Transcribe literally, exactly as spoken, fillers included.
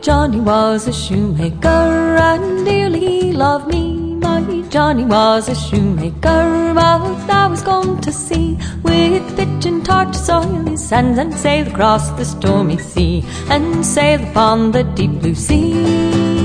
Johnny was a shoemaker, and dearly he loved me. My Johnny was a shoemaker, but I was gone to sea, with pitch and torches, oil his sands, and sail across the stormy sea, and sail upon the deep blue sea.